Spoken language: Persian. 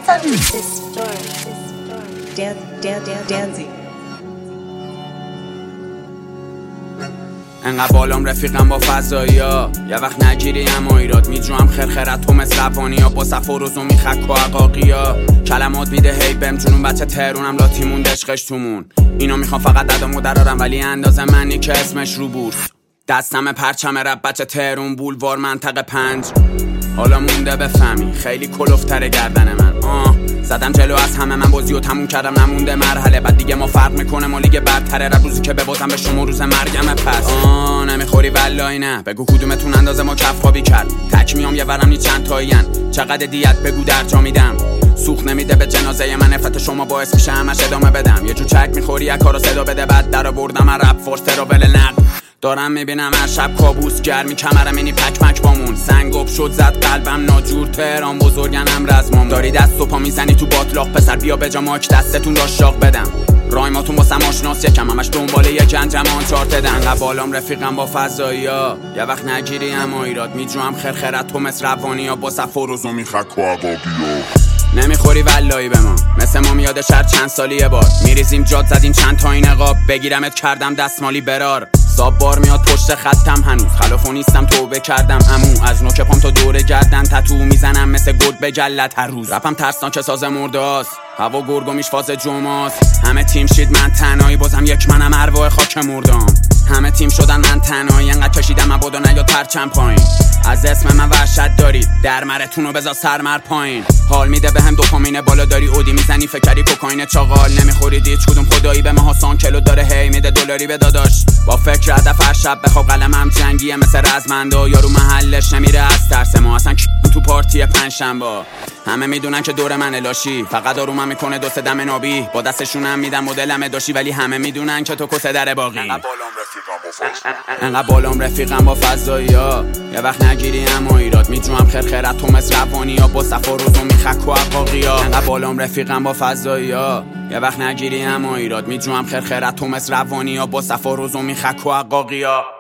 انقدر بالام رفیقم با فضایا، یه وقت نگیری اما ایراد میجوام خرخرت تو مثل افغانیا، با صف و روزو میخک و عقاقیا. کلمات میده هی بهم جنون بچه تهرونم لاتی موند عشقش تومون. اینا میخوان فقط دادمو درارم ولی اندازه منی که اسمش رو بورس. دستم پرچم رب بچه تهرون بولوار منطقه 5. حالا مونده بفهمی خیلی کلوفتره گردن من. زدم جلو از همه من بازیو تموم کردم نمونده مرحله. بعد دیگه ما فرق میکنه ما لیگ برتره. رب روزی که ببازم به شما روز مرگم پس. نمیخوری والله نه بگو کدومتون اندازه ما کف خوابی کرد. تک میام یه ورم نی چند تایین. چقدر دیت بگو در جا میدم. سوخ نمیده به جنازه من. نفرت شما باعث میشه همش ادامه بدم. یه جو چک میخوری یک کارو صدا بده. بعد در آوردم رپ فورس ترابل نقد. دارم میبینم هر شب کابوس گرمی کمرم اینی پک مک بامون. سنگوب شد زد قلبم ناجور تهران بزرگنم رزمام. داری دست و پا میزنی تو باطلاق پسر بیا بجا ماک دستتون را شاق بدم. رایماتون واسم آشناس یکم همش دنباله یه جنجم آنچارت دن. انقدر بالام رفیقم با فضایا، یه وقت نگیری اما ایراد میجوام خرخرت تو مثل روانیا. با صف و روزو میخک و عقابیا. نمیخوری والایی به ما مثل ما میاد شهر چند سالی یه بار. میریزیم جاد زدیم چند تا این نقاب. بگیرمت کردم دستمالی برار. صاب بار میاد پشت خطم هنوز خلافو نیستم توبه کردم امو. از نوک پام تا دور گردن تتو میزنم مثل گرد به جلت هر روز. رپم ترسناک ساز مرداست هوا گرگومیش فاز جمعاست. همه تیم شید من تنهایی بازم یک منم ارواح خاک مردام. همه تیم شدن من تنهایی انقدر کشیدم مبادا نیاد پرچم پایین. از اسم من وحشت دارید در مرتونو بذار سرمر پایین. حال میده بهم دوپامین بالا داری اودی میزنی فکری کوکائین چاقال. نمیخورید هیچ کدوم خدایی به ما سان کلو داره هی میده دلاری به داداش. با فکر هدف هر شب بخواب قلمم جنگیه مثل رزمندا. یارو محلش نمیره از ترس ما اصلا تو پارتی پنجشنبه. همه میدونن که دور من لاشی فقط آرومم میکنه دو سه دم نابی. با دستشونم میدم مدلم داشی ولی همه میدونن که تو کسه در باقی. انقدر بالام رفیقم با فضایا، یه وقت نگیری اما ایراد میجوام خرخرت تو مثل روانیا. با صف و روزو میخک و عقاقیا. انقدر بالام رفیقم با فضایا، یه وقت نگیری اما ایراد میجوام خرخرت تو مثل روانیا. با صف و روزو میخک و عقاقیا.